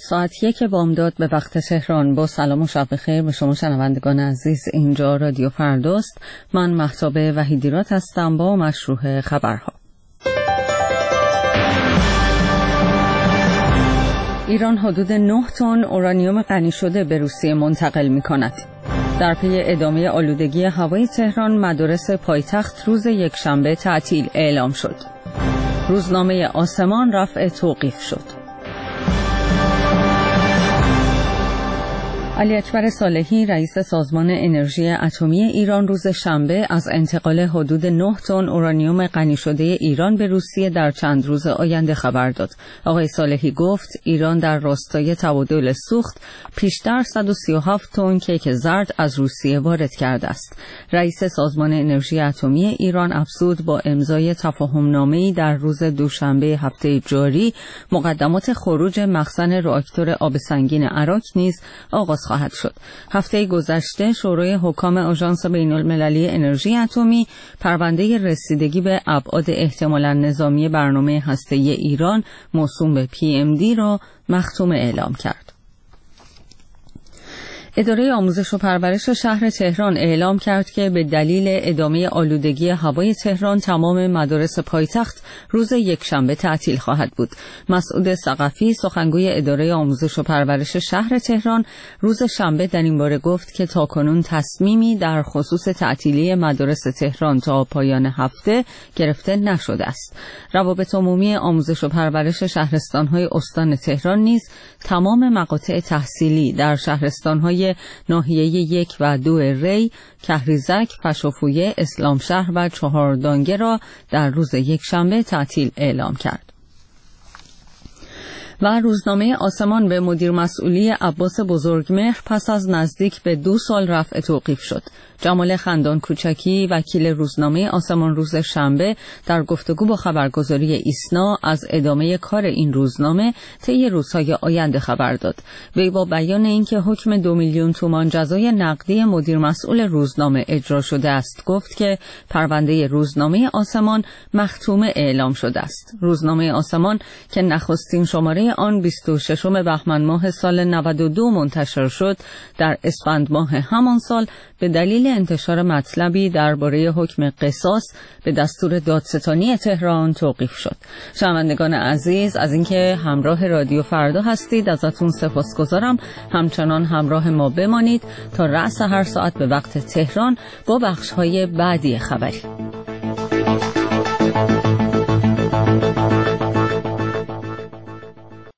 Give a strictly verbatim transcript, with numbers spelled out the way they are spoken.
ساعت یک بامداد به وقت تهران. با سلام و شب بخیر به شما شنوندگان عزیز. اینجا رادیو فرداست. من مهتاب وحیدیرات هستم با مشروع خبرها. ایران حدود نه تن اورانیوم غنی شده به روسیه منتقل می کند. در پی ادامه آلودگی هوای تهران، مدارس پایتخت روز یکشنبه تعطیل اعلام شد. روزنامه آسمان رفع توقیف شد. علی اکبر صالحی رئیس سازمان انرژی اتمی ایران روز شنبه از انتقال حدود نه تن اورانیوم غنی شده ایران به روسیه در چند روز آینده خبر داد. آقای صالحی گفت ایران در راستای تبادل سوخت پیشتر صد و سی و هفت تن کیک زرد از روسیه وارد کرده است. رئیس سازمان انرژی اتمی ایران افزود با امضای تفاهم‌نامه‌ای در روز دوشنبه هفته جاری، مقدمات خروج مخزن راکتور آب سنگین عراق نیز آغاز خواهد شد. هفته گذشته شورای حکام آژانس بین‌المللی انرژی اتمی پرونده رسیدگی به ابعاد احتمالاً نظامی برنامه هسته‌ای ایران موسوم به پی ام دی را مختوم اعلام کرد. اداره آموزش و پرورش شهر تهران اعلام کرد که به دلیل ادامه آلودگی هوای تهران تمام مدارس پایتخت روز یکشنبه تعطیل خواهد بود. مسعود ثقفی سخنگوی اداره آموزش و پرورش شهر تهران روز شنبه در این باره گفت که تاکنون تصمیمی در خصوص تعطیلی مدارس تهران تا پایان هفته گرفته نشده است. روابط عمومی آموزش و پرورش شهرستان‌های استان تهران نیز تمام مقاطع تحصیلی در شهرستان‌های ناحیه یک و دو ری، کهریزک، فشافویه، اسلامشهر و چهاردانگه را در روز یکشنبه تعطیل اعلام کرد. و روزنامه آسمان به مدیر مسئولی عباس بزرگمهر پس از نزدیک به دو سال رفع توقیف شد. جمال خندان کوچکی وکیل روزنامه آسمان روز شنبه در گفتگو با خبرگزاری ایسنا از ادامه کار این روزنامه طی روزهای آینده خبر داد. وی با بیان اینکه حکم دو میلیون تومان جزای نقدی مدیر مسئول روزنامه اجرا شده است گفت که پرونده روزنامه آسمان مختومه اعلام شده است. روزنامه آسمان که نخستین شماره آن بیست و ششم بهمن ماه سال نود و دو منتشر شد، در اسفند ماه همان سال به دلیل انتشار مطلبی درباره حکم قصاص به دستور دادستانی تهران توقیف شد. شنوندگان عزیز، از اینکه همراه رادیو فردا هستید ازتون سپاسگزارم. همچنان همراه ما بمانید تا رأس هر ساعت به وقت تهران با بخش‌های بعدی خبری.